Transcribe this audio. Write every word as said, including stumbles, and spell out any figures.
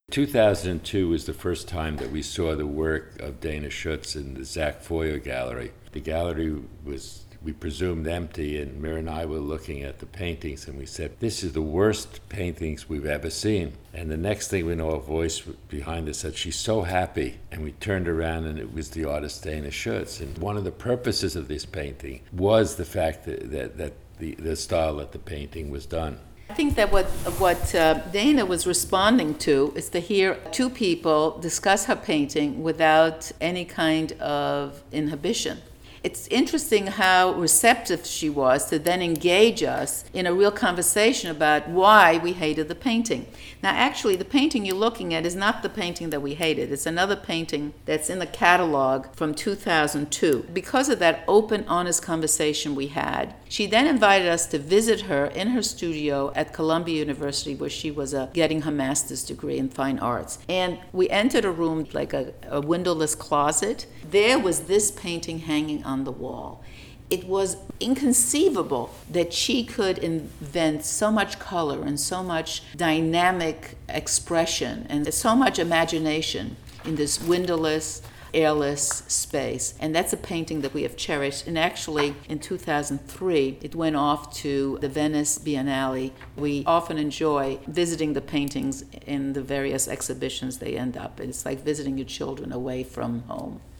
two thousand two was the first time that we saw the work of Dana Schutz in the Zach Foyer Gallery. The gallery was, we presumed, empty, and Mira and I were looking at the paintings, and we said, this is the worst paintings we've ever seen. And the next thing we know, a voice behind us said, she's so happy. And we turned around, and it was the artist Dana Schutz. And one of the purposes of this painting was the fact that, that, that the, the style that the painting was done. I think that what what uh, Dana was responding to is to hear two people discuss her painting without any kind of inhibition. It's interesting how receptive she was to then engage us in a real conversation about why we hated the painting. Now, actually, the painting you're looking at is not the painting that we hated. It's another painting that's in the catalog from two thousand two. Because of that open, honest conversation we had, she then invited us to visit her in her studio at Columbia University, where she was uh, getting her master's degree in fine arts. And we entered a room like a, a windowless closet. There was this painting hanging on the wall. It was inconceivable that she could invent so much color and so much dynamic expression and so much imagination in this windowless, airless space. And that's a painting that we have cherished. And actually, in two thousand three, it went off to the Venice Biennale. We often enjoy visiting the paintings in the various exhibitions they end up. It's like visiting your children away from home.